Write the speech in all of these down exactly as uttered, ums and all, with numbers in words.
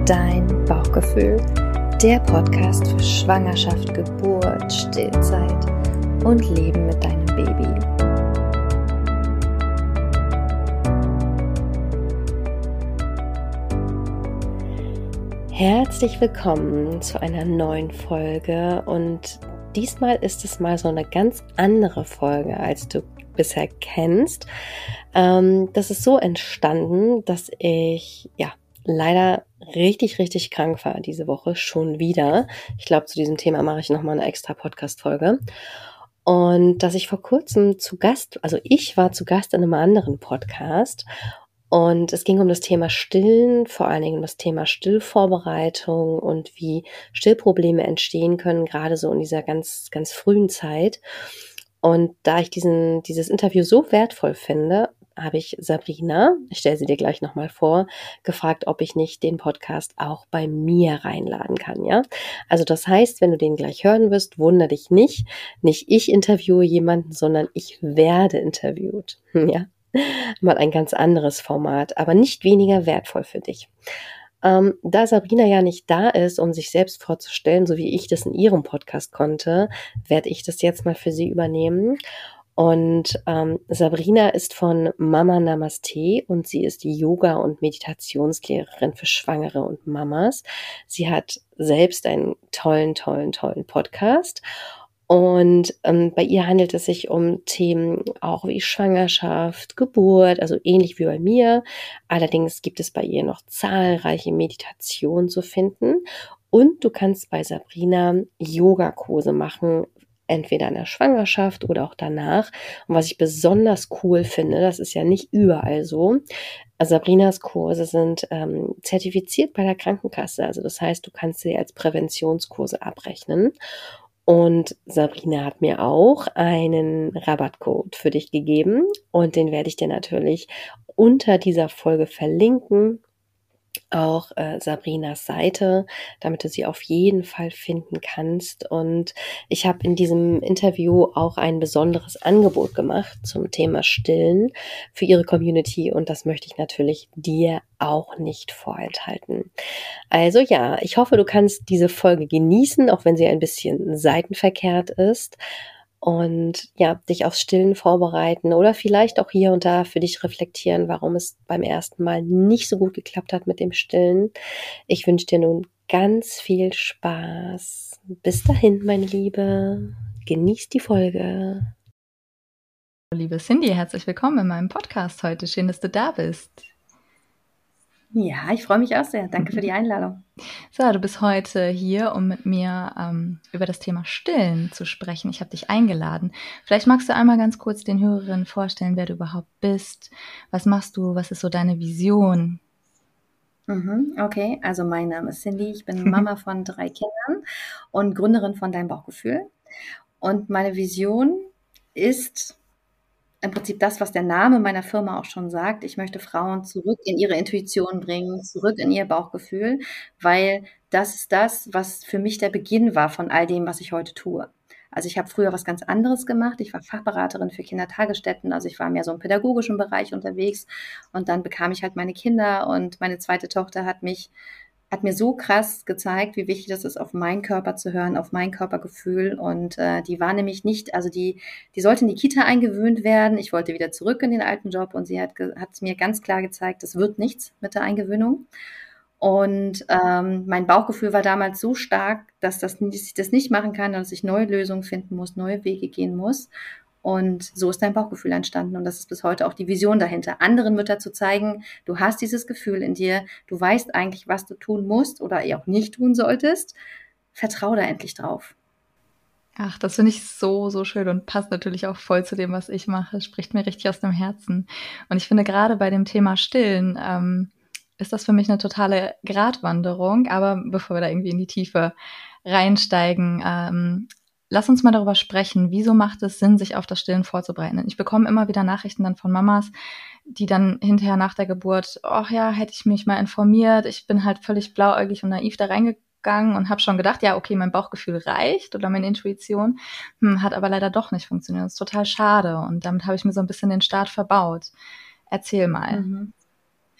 dein Bauchgefühl, der Podcast für Schwangerschaft, Geburt, Stillzeit und Leben mit deinem Baby. Herzlich willkommen zu einer neuen Folge und diesmal ist es mal so eine ganz andere Folge, als du bisher kennst. Ähm, das ist so entstanden, dass ich ja leider richtig, richtig krank war diese Woche schon wieder. Ich glaube, zu diesem Thema mache ich nochmal eine extra Podcast-Folge. Und dass ich vor kurzem zu Gast, also ich war zu Gast in einem anderen Podcast und es ging um das Thema Stillen, vor allen Dingen um das Thema Stillvorbereitung und wie Stillprobleme entstehen können, gerade so in dieser ganz, ganz frühen Zeit. Und da ich diesen, dieses Interview so wertvoll finde, habe ich Sabrina, ich stelle sie dir gleich nochmal vor, gefragt, ob ich nicht den Podcast auch bei mir reinladen kann, ja? Also das heißt, wenn du den gleich hören wirst, wundere dich nicht. Nicht ich interviewe jemanden, sondern ich werde interviewt, ja? Mal ein ganz anderes Format, aber nicht weniger wertvoll für dich. Ähm, da Sabrina ja nicht da ist, um sich selbst vorzustellen, so wie ich das in ihrem Podcast konnte, werde ich das jetzt mal für sie übernehmen. Und ähm, Sabrina ist von Mama Namaste und sie ist die Yoga- und Meditationslehrerin für Schwangere und Mamas. Sie hat selbst einen tollen, tollen, tollen Podcast. Und ähm, bei ihr handelt es sich um Themen auch wie Schwangerschaft, Geburt, also ähnlich wie bei mir. Allerdings gibt es bei ihr noch zahlreiche Meditationen zu finden. Und du kannst bei Sabrina Yogakurse machen, entweder in der Schwangerschaft oder auch danach. Und was ich besonders cool finde, das ist ja nicht überall so, Sabrinas Kurse sind ähm, zertifiziert bei der Krankenkasse. Also das heißt, du kannst sie als Präventionskurse abrechnen. Und Sabrina hat mir auch einen Rabattcode für dich gegeben und den werde ich dir natürlich unter dieser Folge verlinken. Auch äh, Sabrinas Seite, damit du sie auf jeden Fall finden kannst. Und ich habe in diesem Interview auch ein besonderes Angebot gemacht zum Thema Stillen für ihre Community und das möchte ich natürlich dir auch nicht vorenthalten. Also ja, ich hoffe, du kannst diese Folge genießen, auch wenn sie ein bisschen seitenverkehrt ist. Und ja, dich aufs Stillen vorbereiten oder vielleicht auch hier und da für dich reflektieren, warum es beim ersten Mal nicht so gut geklappt hat mit dem Stillen. Ich wünsche dir nun ganz viel Spaß. Bis dahin, meine Liebe. Genieß die Folge. Liebe Cindy, herzlich willkommen in meinem Podcast heute. Schön, dass du da bist. Ja, ich freue mich auch sehr. Danke für die Einladung. So, du bist heute hier, um mit mir ähm, über das Thema Stillen zu sprechen. Ich habe dich eingeladen. Vielleicht magst du einmal ganz kurz den Hörerinnen vorstellen, wer du überhaupt bist. Was machst du? Was ist so deine Vision? Mhm, okay, also mein Name ist Cindy. Ich bin Mama von drei Kindern und Gründerin von Dein Bauchgefühl. Und meine Vision ist im Prinzip das, was der Name meiner Firma auch schon sagt. Ich möchte Frauen zurück in ihre Intuition bringen, zurück in ihr Bauchgefühl, weil das ist das, was für mich der Beginn war von all dem, was ich heute tue. Also ich habe früher was ganz anderes gemacht. Ich war Fachberaterin für Kindertagesstätten, also ich war mehr so im pädagogischen Bereich unterwegs und dann bekam ich halt meine Kinder und meine zweite Tochter hat mich hat mir so krass gezeigt, wie wichtig das ist, auf meinen Körper zu hören, auf mein Körpergefühl. Und äh, die war nämlich nicht, also die, die sollte in die Kita eingewöhnt werden. Ich wollte wieder zurück in den alten Job und sie hat, hat mir ganz klar gezeigt, das wird nichts mit der Eingewöhnung. Und ähm, mein Bauchgefühl war damals so stark, dass, das, dass ich das nicht machen kann, dass ich neue Lösungen finden muss, neue Wege gehen muss. Und so ist dein Bauchgefühl entstanden. Und das ist bis heute auch die Vision dahinter, anderen Mütter zu zeigen, du hast dieses Gefühl in dir, du weißt eigentlich, was du tun musst oder auch nicht tun solltest. Vertrau da endlich drauf. Ach, das finde ich so, so schön und passt natürlich auch voll zu dem, was ich mache. Spricht mir richtig aus dem Herzen. Und ich finde gerade bei dem Thema Stillen ähm, ist das für mich eine totale Gratwanderung. Aber bevor wir da irgendwie in die Tiefe reinsteigen, ähm, lass uns mal darüber sprechen, wieso macht es Sinn, sich auf das Stillen vorzubereiten? Ich bekomme immer wieder Nachrichten dann von Mamas, die dann hinterher nach der Geburt, ach ja, hätte ich mich mal informiert, ich bin halt völlig blauäugig und naiv da reingegangen und habe schon gedacht, ja, okay, mein Bauchgefühl reicht oder meine Intuition, hm, hat aber leider doch nicht funktioniert. Das ist total schade und damit habe ich mir so ein bisschen den Start verbaut. Erzähl mal. Mhm.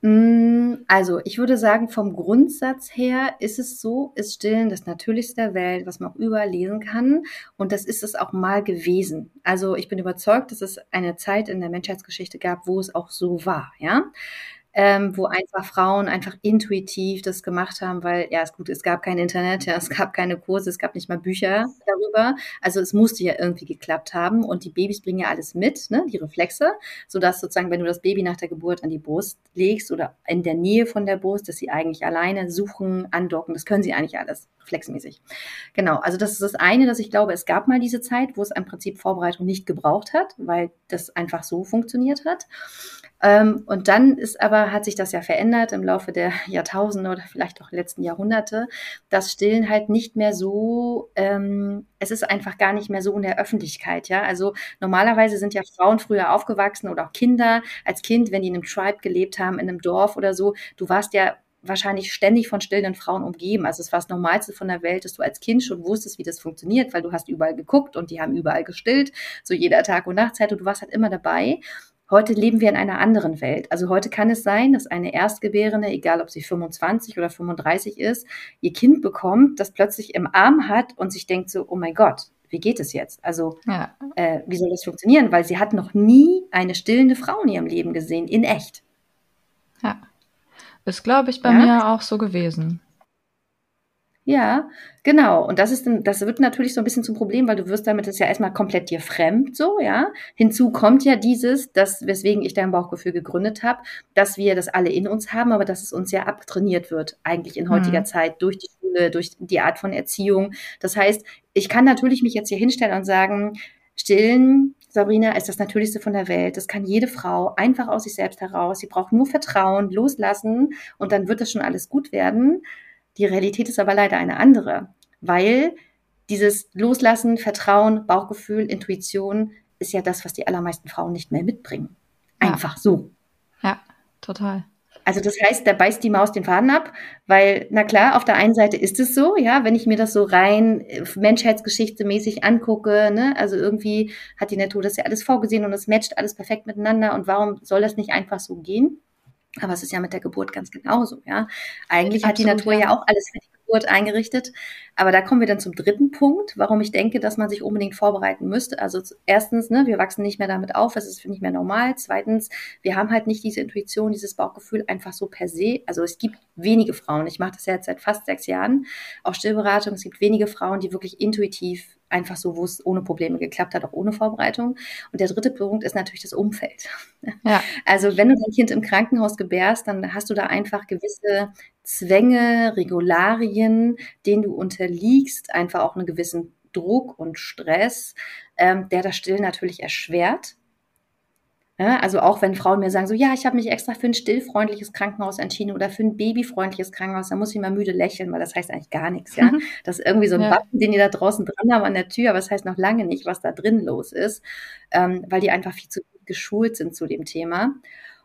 Also, ich würde sagen, vom Grundsatz her ist es so, ist Stillen das Natürlichste der Welt, was man auch überall lesen kann. Und das ist es auch mal gewesen. Also, ich bin überzeugt, dass es eine Zeit in der Menschheitsgeschichte gab, wo es auch so war, ja. Ähm, wo einfach Frauen einfach intuitiv das gemacht haben, weil, ja, ist gut, es gab kein Internet, ja, es gab keine Kurse, es gab nicht mal Bücher darüber. Also es musste ja irgendwie geklappt haben und die Babys bringen ja alles mit, ne, die Reflexe, sodass sozusagen, wenn du das Baby nach der Geburt an die Brust legst oder in der Nähe von der Brust, dass sie eigentlich alleine suchen, andocken, das können sie eigentlich alles reflexmäßig. Genau, also das ist das eine, dass ich glaube, es gab mal diese Zeit, wo es im Prinzip Vorbereitung nicht gebraucht hat, weil das einfach so funktioniert hat. Ähm, und dann ist aber, hat sich das ja verändert im Laufe der Jahrtausende oder vielleicht auch letzten Jahrhunderte, dass Stillen halt nicht mehr so, ähm, es ist einfach gar nicht mehr so in der Öffentlichkeit, ja. Also normalerweise sind ja Frauen früher aufgewachsen oder auch Kinder als Kind, wenn die in einem Tribe gelebt haben, in einem Dorf oder so, du warst ja wahrscheinlich ständig von stillenden Frauen umgeben. Also es war das Normalste von der Welt, dass du als Kind schon wusstest, wie das funktioniert, weil du hast überall geguckt und die haben überall gestillt, so jeder Tag und Nachtzeit und du warst halt immer dabei. Heute leben wir in einer anderen Welt. Also heute kann es sein, dass eine Erstgebärende, egal ob sie fünfundzwanzig oder fünfunddreißig ist, ihr Kind bekommt, das plötzlich im Arm hat und sich denkt so, oh mein Gott, wie geht es jetzt? Also Ja, äh, wie soll das funktionieren? Weil sie hat noch nie eine stillende Frau in ihrem Leben gesehen, in echt. ja. Ist, glaube ich, bei Ja? mir auch so gewesen. Ja, genau. Und das ist dann, das wird natürlich so ein bisschen zum Problem, weil du wirst damit, das ist ja erstmal komplett dir fremd, so, ja. Hinzu kommt ja dieses, das, weswegen ich dein Bauchgefühl gegründet habe, dass wir das alle in uns haben, aber dass es uns ja abtrainiert wird, eigentlich in heutiger Mhm. Zeit, durch die Schule, durch die Art von Erziehung. Das heißt, ich kann natürlich mich jetzt hier hinstellen und sagen, Stillen, Sabrina, ist das Natürlichste von der Welt. Das kann jede Frau einfach aus sich selbst heraus. Sie braucht nur Vertrauen, loslassen und dann wird das schon alles gut werden. Die Realität ist aber leider eine andere, weil dieses Loslassen, Vertrauen, Bauchgefühl, Intuition ist ja das, was die allermeisten Frauen nicht mehr mitbringen. Ja. Einfach so. Ja, total. Also das heißt, da beißt die Maus den Faden ab, weil, na klar, auf der einen Seite ist es so, ja, wenn ich mir das so rein äh, menschheitsgeschichtsmäßig angucke, ne, also irgendwie hat die Natur das ja alles vorgesehen und es matcht alles perfekt miteinander und warum soll das nicht einfach so gehen? Aber es ist ja mit der Geburt ganz genauso, ja. Eigentlich hat die Absolut, Natur ja. ja auch alles für die Geburt eingerichtet. Aber da kommen wir dann zum dritten Punkt, warum ich denke, dass man sich unbedingt vorbereiten müsste. Also z- erstens, ne, wir wachsen nicht mehr damit auf, es ist nicht mehr normal. Zweitens, wir haben halt nicht diese Intuition, dieses Bauchgefühl einfach so per se. Also es gibt wenige Frauen, ich mache das ja jetzt seit fast sechs Jahren, auch Stillberatung, es gibt wenige Frauen, die wirklich intuitiv einfach so, wo es ohne Probleme geklappt hat, auch ohne Vorbereitung. Und der dritte Punkt ist natürlich das Umfeld. Ja, Also wenn du dein Kind im Krankenhaus gebärst, dann hast du da einfach gewisse Zwänge, Regularien, denen du unterliegst, einfach auch einen gewissen Druck und Stress, ähm, der das Stillen natürlich erschwert. Ja, also auch wenn Frauen mir sagen, so ja, ich habe mich extra für ein stillfreundliches Krankenhaus entschieden oder für ein babyfreundliches Krankenhaus, da muss ich mal müde lächeln, weil das heißt eigentlich gar nichts, ja. Das ist irgendwie so ein ja, Button, den die da draußen dran haben an der Tür, aber es heißt noch lange nicht, was da drin los ist, ähm, weil die einfach viel zu gut geschult sind zu dem Thema.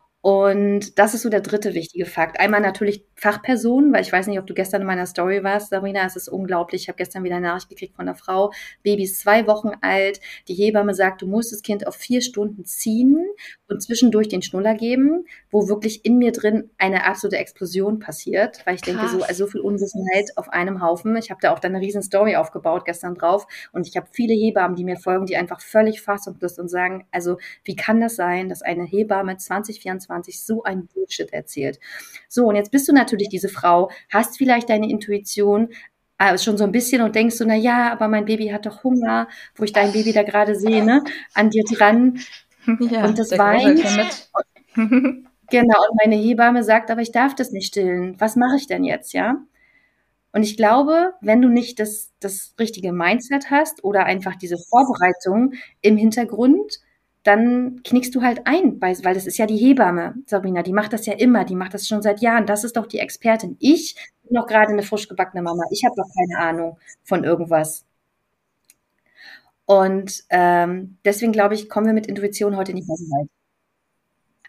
Und das ist so der dritte wichtige Fakt. Einmal natürlich Fachpersonen, weil ich weiß nicht, ob du gestern in meiner Story warst, Sabrina, es ist unglaublich. Ich habe gestern wieder eine Nachricht gekriegt von einer Frau, Baby ist zwei Wochen alt, die Hebamme sagt, du musst das Kind auf vier Stunden ziehen und zwischendurch den Schnuller geben, wo wirklich in mir drin eine absolute Explosion passiert, weil ich denke, so, krass. also so viel Unwissenheit auf einem Haufen. Ich habe da auch dann eine riesen Story aufgebaut gestern drauf und ich habe viele Hebammen, die mir folgen, die einfach völlig fassungslos und sagen, also wie kann das sein, dass eine Hebamme zwanzig vierundzwanzig so ein Bullshit erzählt? So, und jetzt bist du natürlich diese Frau, hast vielleicht deine Intuition, äh, schon so ein bisschen und denkst so, na ja, aber mein Baby hat doch Hunger, wo ich dein Baby da gerade sehe, ne, an dir dran Ja, und das der weint. Großeltern mit. Genau, und meine Hebamme sagt, aber ich darf das nicht stillen. Was mache ich denn jetzt, ja? Und ich glaube, wenn du nicht das, das richtige Mindset hast oder einfach diese Vorbereitung im Hintergrund, dann knickst du halt ein, weil, weil das ist ja die Hebamme, Sabrina, die macht das ja immer, die macht das schon seit Jahren, das ist doch die Expertin. Ich bin doch gerade eine frisch gebackene Mama, ich habe doch keine Ahnung von irgendwas. Und ähm, deswegen glaube ich, kommen wir mit Intuition heute nicht mehr so weit.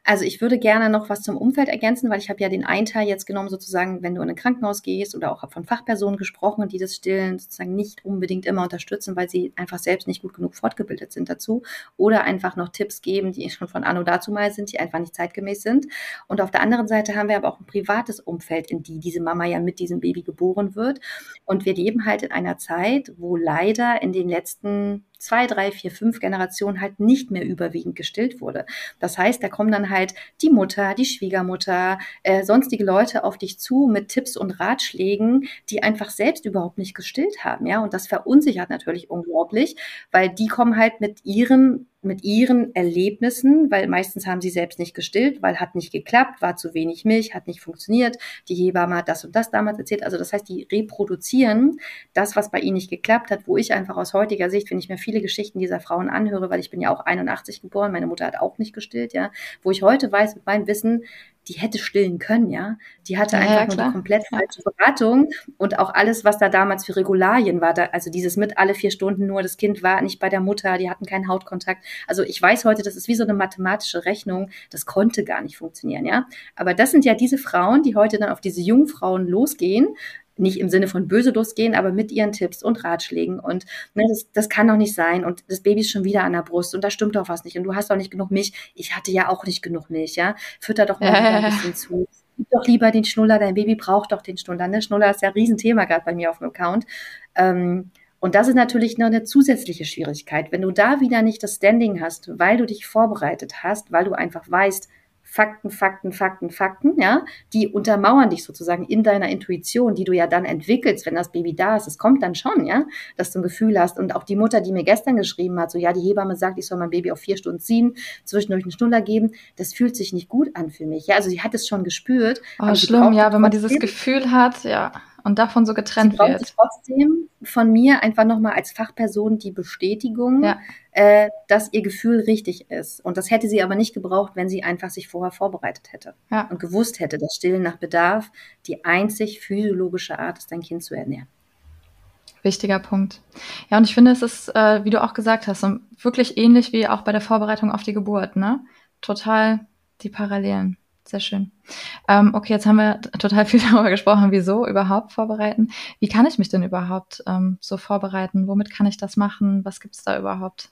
Also ich würde gerne noch was zum Umfeld ergänzen, weil ich habe ja den einen Teil jetzt genommen, sozusagen, wenn du in ein Krankenhaus gehst oder auch von Fachpersonen gesprochen, die das Stillen sozusagen nicht unbedingt immer unterstützen, weil sie einfach selbst nicht gut genug fortgebildet sind dazu oder einfach noch Tipps geben, die schon von anno dazu mal sind, die einfach nicht zeitgemäß sind. Und auf der anderen Seite haben wir aber auch ein privates Umfeld, in die diese Mama ja mit diesem Baby geboren wird. Und wir leben halt in einer Zeit, wo leider in den letzten zwei, drei, vier, fünf Generationen halt nicht mehr überwiegend gestillt wurde. Das heißt, da kommen dann halt die Mutter, die Schwiegermutter, äh, sonstige Leute auf dich zu mit Tipps und Ratschlägen, die einfach selbst überhaupt nicht gestillt haben, ja. Und das verunsichert natürlich unglaublich, weil die kommen halt mit ihren mit ihren Erlebnissen, weil meistens haben sie selbst nicht gestillt, weil hat nicht geklappt, war zu wenig Milch, hat nicht funktioniert, die Hebamme hat das und das damals erzählt. Also das heißt, die reproduzieren das, was bei ihnen nicht geklappt hat, wo ich einfach aus heutiger Sicht, wenn ich mir viele Geschichten dieser Frauen anhöre, weil ich bin ja auch einundachtzig geboren, meine Mutter hat auch nicht gestillt, ja, wo ich heute weiß mit meinem Wissen, die hätte stillen können, ja. Die hatte Ja, einfach ja, nur klar. die komplett falsche Beratung und auch alles, was da damals für Regularien war, da, also dieses mit alle vier Stunden nur, das Kind war nicht bei der Mutter, die hatten keinen Hautkontakt. Also ich weiß heute, das ist wie so eine mathematische Rechnung, das konnte gar nicht funktionieren, ja. Aber das sind ja diese Frauen, die heute dann auf diese Jungfrauen losgehen, nicht im Sinne von böse losgehen, aber mit ihren Tipps und Ratschlägen und ne, das, das kann doch nicht sein und das Baby ist schon wieder an der Brust und da stimmt doch was nicht und du hast doch nicht genug Milch. Ich hatte ja auch nicht genug Milch, ja. Fütter doch mal Ja, wieder ja, ein ja. bisschen zu. Gib doch lieber den Schnuller, dein Baby braucht doch den Schnuller. Ne? Schnuller ist ja ein Riesenthema gerade bei mir auf dem Account. Ähm, und das ist natürlich noch eine zusätzliche Schwierigkeit. Wenn du da wieder nicht das Standing hast, weil du dich vorbereitet hast, weil du einfach weißt, Fakten, Fakten, Fakten, Fakten, ja, die untermauern dich sozusagen in deiner Intuition, die du ja dann entwickelst, wenn das Baby da ist. Es kommt dann schon, ja, dass du ein Gefühl hast. Und auch die Mutter, die mir gestern geschrieben hat, so, ja, die Hebamme sagt, ich soll mein Baby auf vier Stunden ziehen, zwischendurch einen Schnuller geben, das fühlt sich nicht gut an für mich. Ja, also sie hat es schon gespürt. Oh, aber sie schlimm, brauchte ja, wenn man dieses trotzdem- Gefühl hat, ja, und davon so Sie getrennt brauchte wird. trotzdem von mir einfach nochmal als Fachperson die Bestätigung, Ja. äh, dass ihr Gefühl richtig ist. Und das hätte sie aber nicht gebraucht, wenn sie einfach sich vorher vorbereitet hätte Ja. und gewusst hätte, dass Stillen nach Bedarf die einzig physiologische Art ist, dein Kind zu ernähren. Wichtiger Punkt. Ja, und ich finde, es ist, äh, wie du auch gesagt hast, so wirklich ähnlich wie auch bei der Vorbereitung auf die Geburt, ne? Total die Parallelen. Sehr schön. Ähm, okay, jetzt haben wir t- total viel darüber gesprochen, wieso überhaupt vorbereiten. Wie kann ich mich denn überhaupt ähm, so vorbereiten? Womit kann ich das machen? Was gibt's da überhaupt?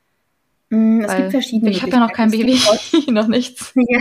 Mm, Es Weil gibt verschiedene ich habe ja noch kein Möglichkeiten. Es Baby, gibt noch nichts. Ja.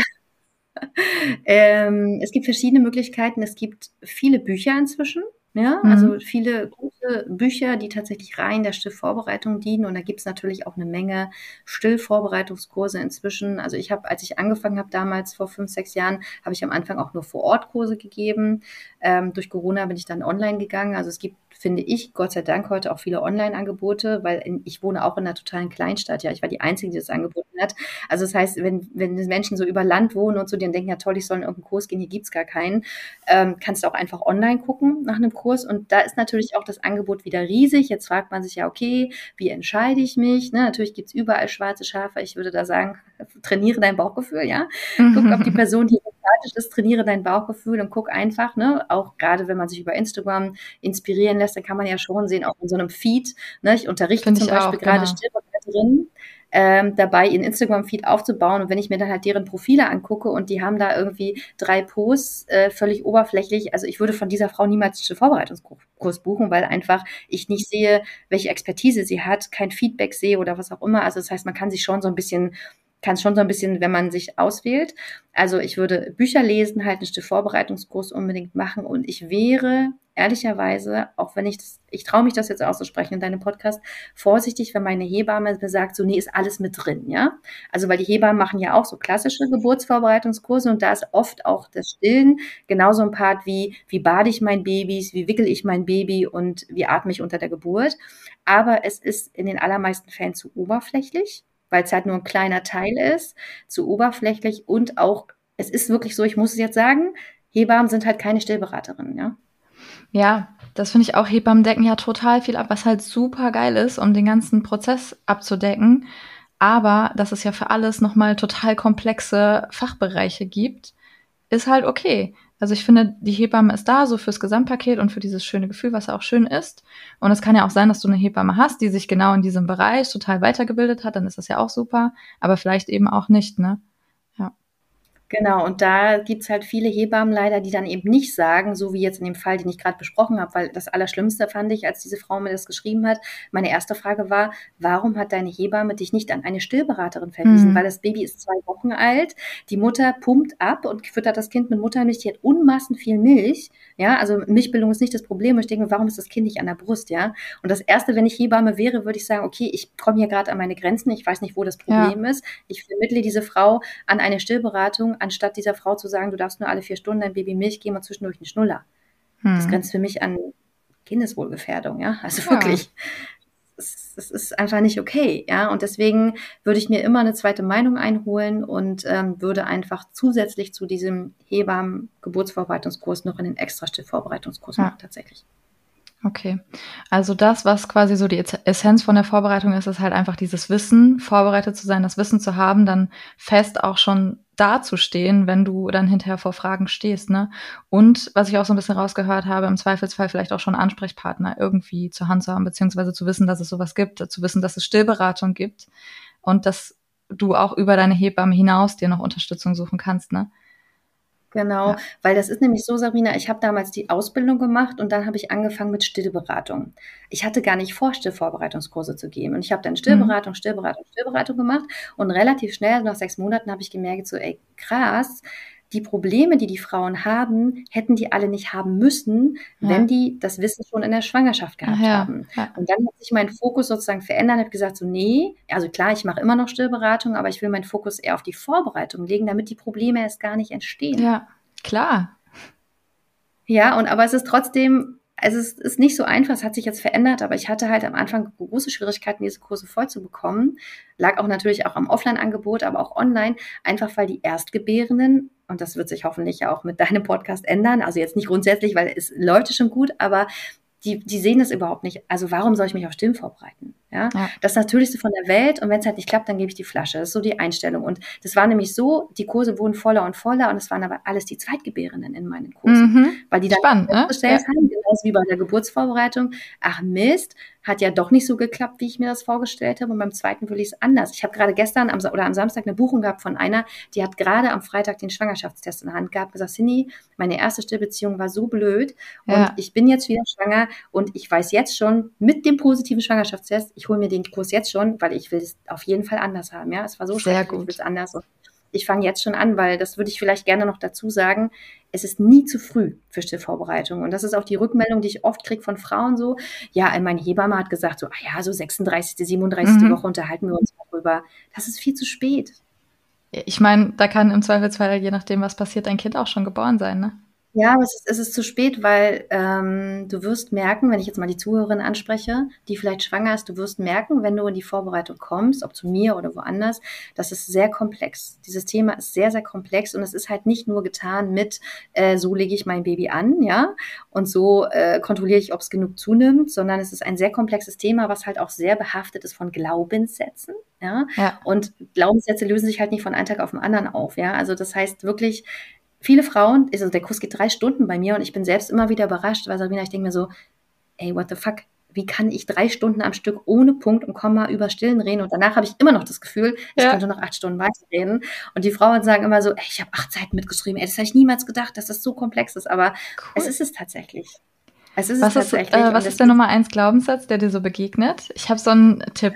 Ähm, es gibt verschiedene Möglichkeiten. Es gibt viele Bücher inzwischen. Ja, Mhm. also viele gute Bücher, die tatsächlich rein der Stillvorbereitung dienen. Und da gibt es natürlich auch eine Menge Stillvorbereitungskurse inzwischen. Also ich habe, als ich angefangen habe damals vor fünf, sechs Jahren, habe ich am Anfang auch nur Vor-Ort-Kurse gegeben. Ähm, durch Corona bin ich dann online gegangen. Also es gibt, finde ich, Gott sei Dank heute auch viele Online-Angebote, weil in, ich wohne auch in einer totalen Kleinstadt. Ja, ich war die Einzige, die das angeboten hat. Also das heißt, wenn, wenn die Menschen so über Land wohnen und so, die denken, ja toll, ich soll in irgendeinen Kurs gehen, hier gibt's gar keinen, ähm, kannst du auch einfach online gucken nach einem Kurs. Und da ist natürlich auch das Angebot wieder riesig. Jetzt fragt man sich ja, okay, wie entscheide ich mich? Ne, natürlich gibt's überall schwarze Schafe. Ich würde da sagen, trainiere dein Bauchgefühl, ja. Guck, ob die Person, die sympathisch ist, trainiere dein Bauchgefühl und guck einfach, ne, auch gerade wenn man sich über Instagram inspirieren lässt, dann kann man ja schon sehen, auch in so einem Feed, ne, ich unterrichte Finde zum ich Beispiel auch, gerade genau. Stillbegleiterinnen, ähm, dabei, ihren Instagram-Feed aufzubauen. Und wenn ich mir dann halt deren Profile angucke und die haben da irgendwie drei Posts, äh, völlig oberflächlich, also ich würde von dieser Frau niemals einen Vorbereitungskurs buchen, weil einfach ich nicht sehe, welche Expertise sie hat, kein Feedback sehe oder was auch immer. Also das heißt, man kann sich schon so ein bisschen kann schon so ein bisschen, wenn man sich auswählt. Also ich würde Bücher lesen, halt einen Stillvorbereitungskurs unbedingt machen und ich wäre ehrlicherweise, auch wenn ich das, ich traue mich das jetzt auszusprechen in deinem Podcast, vorsichtig, wenn meine Hebamme mir sagt, so nee, ist alles mit drin, ja. Also weil die Hebammen machen ja auch so klassische Geburtsvorbereitungskurse und da ist oft auch das Stillen genauso ein Part wie, wie bade ich mein Babys, wie wickel ich mein Baby und wie atme ich unter der Geburt. Aber es ist in den allermeisten Fällen zu oberflächlich, weil es halt nur ein kleiner Teil ist, zu oberflächlich und auch, es ist wirklich so, ich muss es jetzt sagen, Hebammen sind halt keine Stillberaterinnen, ja. Ja, das finde ich auch. Hebammen decken ja total viel ab, was halt super geil ist, um den ganzen Prozess abzudecken. Aber dass es ja für alles nochmal total komplexe Fachbereiche gibt, ist halt okay. Also ich finde, die Hebamme ist da so fürs Gesamtpaket und für dieses schöne Gefühl, was ja auch schön ist. Und es kann ja auch sein, dass du eine Hebamme hast, die sich genau in diesem Bereich total weitergebildet hat, dann ist das ja auch super, aber vielleicht eben auch nicht, ne? Ja. Genau, und da gibt's halt viele Hebammen leider, die dann eben nicht sagen, so wie jetzt in dem Fall, den ich gerade besprochen habe, weil das Allerschlimmste fand ich, als diese Frau mir das geschrieben hat, meine erste Frage war: „Warum hat deine Hebamme dich nicht an eine Stillberaterin verwiesen?“ Mhm. Weil das Baby ist zwei Wochen alt, die Mutter pumpt ab und füttert das Kind mit Muttermilch, die hat Unmassen viel Milch, ja, also Milchbildung ist nicht das Problem. Und ich denke mir: „Warum ist das Kind nicht an der Brust“, ja? Und das Erste, wenn ich Hebamme wäre, würde ich sagen: „Okay, ich komme hier gerade an meine Grenzen, ich weiß nicht, wo das Ja. Problem ist. Ich vermittle diese Frau an eine Stillberatung, anstatt dieser Frau zu sagen, du darfst nur alle vier Stunden dein Baby Milch geben und zwischendurch einen Schnuller.“ Das Hm. grenzt für mich an Kindeswohlgefährdung, ja. Also Ja. wirklich, es, es ist einfach nicht okay, ja. Und deswegen würde ich mir immer eine zweite Meinung einholen und ähm, würde einfach zusätzlich zu diesem Hebammen-Geburtsvorbereitungskurs noch einen extra Stillvorbereitungskurs Ja. machen, tatsächlich. Okay. Also das, was quasi so die Essenz von der Vorbereitung ist, ist halt einfach dieses Wissen, vorbereitet zu sein, das Wissen zu haben, dann fest auch schon dazustehen, wenn du dann hinterher vor Fragen stehst, ne? Und was ich auch so ein bisschen rausgehört habe, im Zweifelsfall vielleicht auch schon Ansprechpartner irgendwie zur Hand zu haben, beziehungsweise zu wissen, dass es sowas gibt, zu wissen, dass es Stillberatung gibt und dass du auch über deine Hebamme hinaus dir noch Unterstützung suchen kannst, ne? Genau, Ja. weil das ist nämlich so, Sabrina, ich habe damals die Ausbildung gemacht und dann habe ich angefangen mit Stillberatung. Ich hatte gar nicht vor, Stillvorbereitungskurse zu geben. Und ich habe dann Stillberatung, Stillberatung, Stillberatung gemacht und relativ schnell, nach sechs Monaten, habe ich gemerkt, so, ey, krass, die Probleme, die die Frauen haben, hätten die alle nicht haben müssen, Ja. wenn die das Wissen schon in der Schwangerschaft gehabt Ach ja, haben. ja. Und dann hat sich mein Fokus sozusagen verändert, habe gesagt, so, nee, also klar, ich mache immer noch Stillberatung, aber ich will meinen Fokus eher auf die Vorbereitung legen, damit die Probleme erst gar nicht entstehen. Ja, klar. Ja, und aber es ist trotzdem, also es ist nicht so einfach, es hat sich jetzt verändert, aber ich hatte halt am Anfang große Schwierigkeiten, diese Kurse voll zu bekommen. Lag auch natürlich auch am Offline-Angebot, aber auch online, einfach weil die Erstgebärenden, und das wird sich hoffentlich ja auch mit deinem Podcast ändern, also jetzt nicht grundsätzlich, weil es läuft schon gut, aber die, die sehen das überhaupt nicht. Also warum soll ich mich auf Stillen vorbereiten? Ja? Ja. Das Natürlichste von der Welt, und wenn es halt nicht klappt, dann gebe ich die Flasche. Das ist so die Einstellung. Und das war nämlich so, die Kurse wurden voller und voller und es waren aber alles die Zweitgebärenden in meinen Kursen. Mhm. Weil die dann Spannend, ne? festgestellt Ja. haben, genauso wie bei der Geburtsvorbereitung, ach Mist, hat ja doch nicht so geklappt, wie ich mir das vorgestellt habe. Und beim zweiten will ich es anders. Ich habe gerade gestern am, Sa- oder am Samstag eine Buchung gehabt von einer, die hat gerade am Freitag den Schwangerschaftstest in der Hand gehabt, gesagt, Cindy, meine erste Stillbeziehung war so blöd und Ja. ich bin jetzt wieder schwanger und ich weiß jetzt schon mit dem positiven Schwangerschaftstest, ich hole mir den Kurs jetzt schon, weil ich will es auf jeden Fall anders haben. Ja, es war so Sehr schrecklich, gut. ich will es anders. Und ich fange jetzt schon an, weil das würde ich vielleicht gerne noch dazu sagen, es ist nie zu früh für Stillvorbereitung. Und das ist auch die Rückmeldung, die ich oft kriege von Frauen so, ja, meine Hebamme hat gesagt so, ah ja, so sechsunddreißigste, siebenunddreißigste Mhm. Woche unterhalten wir uns darüber. Das ist viel zu spät. Ich meine, da kann im Zweifelsfall, je nachdem, was passiert, dein Kind auch schon geboren sein, ne? Ja, aber es ist, es ist zu spät, weil ähm, du wirst merken, wenn ich jetzt mal die Zuhörerin anspreche, die vielleicht schwanger ist, du wirst merken, wenn du in die Vorbereitung kommst, ob zu mir oder woanders, das ist sehr komplex. Dieses Thema ist sehr, sehr komplex und es ist halt nicht nur getan mit, äh, so lege ich mein Baby an, ja, und so äh, kontrolliere ich, ob es genug zunimmt, sondern es ist ein sehr komplexes Thema, was halt auch sehr behaftet ist von Glaubenssätzen, ja, Ja. und Glaubenssätze lösen sich halt nicht von einem Tag auf den anderen auf, ja, also das heißt wirklich, viele Frauen, also der Kurs geht drei Stunden bei mir und ich bin selbst immer wieder überrascht, weil Sabrina, ich denke mir so, ey, what the fuck, wie kann ich drei Stunden am Stück ohne Punkt und Komma über Stillen reden und danach habe ich immer noch das Gefühl, ich Ja. könnte noch acht Stunden weiterreden und die Frauen sagen immer so, ey, ich habe acht Seiten mitgeschrieben, ey, das habe ich niemals gedacht, dass das so komplex ist, aber Cool. es ist es tatsächlich. Es ist Was es ist, tatsächlich. äh, und was das ist der Nummer eins Glaubenssatz, der dir so begegnet? Ich habe so einen Tipp.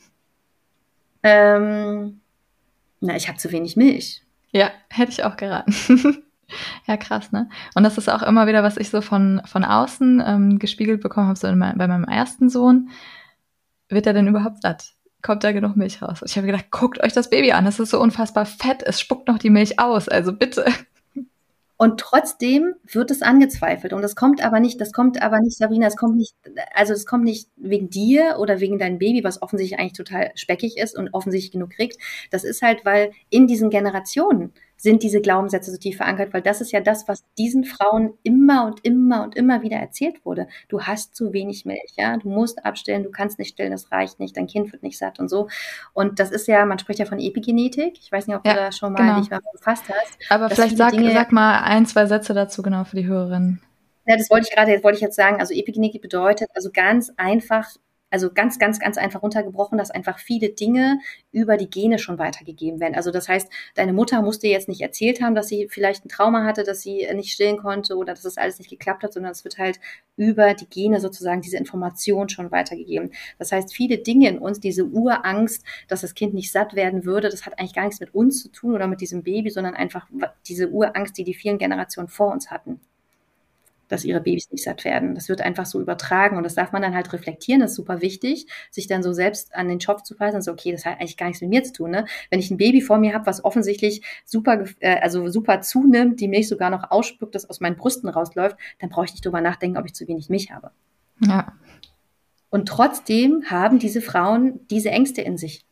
Ähm, na, ich habe zu wenig Milch. Ja, hätte ich auch geraten. Ja, krass, ne? Und das ist auch immer wieder, was ich so von, von außen ähm, gespiegelt bekommen habe, so in mein, bei meinem ersten Sohn. Wird er denn überhaupt satt? Kommt da genug Milch raus? Und ich habe gedacht, guckt euch das Baby an, das ist so unfassbar fett, es spuckt noch die Milch aus, also bitte. Und trotzdem wird es angezweifelt. Und das kommt aber nicht, das kommt aber nicht, Sabrina, es kommt nicht, also es kommt nicht wegen dir oder wegen deinem Baby, was offensichtlich eigentlich total speckig ist und offensichtlich genug kriegt. Das ist halt, weil in diesen Generationen sind diese Glaubenssätze so tief verankert, weil das ist ja das, was diesen Frauen immer und immer und immer wieder erzählt wurde. Du hast zu wenig Milch, ja, du musst abstillen, du kannst nicht stillen, das reicht nicht, dein Kind wird nicht satt und so. Und das ist ja, man spricht ja von Epigenetik. Ich weiß nicht, ob Ja, du da schon mal genau. dich mal befasst hast. Aber dass vielleicht viele sag, Dinge- sag mal ein, zwei Sätze dazu genau für die Hörerinnen. Ja, das wollte ich gerade, wollte ich jetzt sagen. Also Epigenetik bedeutet, also ganz einfach also ganz, ganz, ganz einfach runtergebrochen, dass einfach viele Dinge über die Gene schon weitergegeben werden. Also das heißt, deine Mutter muss dir jetzt nicht erzählt haben, dass sie vielleicht ein Trauma hatte, dass sie nicht stillen konnte oder dass das alles nicht geklappt hat, sondern es wird halt über die Gene sozusagen diese Information schon weitergegeben. Das heißt, viele Dinge in uns, diese Urangst, dass das Kind nicht satt werden würde, das hat eigentlich gar nichts mit uns zu tun oder mit diesem Baby, sondern einfach diese Urangst, die die vielen Generationen vor uns hatten, dass ihre Babys nicht satt werden. Das wird einfach so übertragen und das darf man dann halt reflektieren, das ist super wichtig, sich dann so selbst an den Schopf zu fassen und so, okay, das hat eigentlich gar nichts mit mir zu tun, ne? Wenn ich ein Baby vor mir habe, was offensichtlich super, äh, also super zunimmt, die Milch sogar noch ausspuckt, das aus meinen Brüsten rausläuft, dann brauche ich nicht drüber nachdenken, ob ich zu wenig Milch habe. Ja. Und trotzdem haben diese Frauen diese Ängste in sich.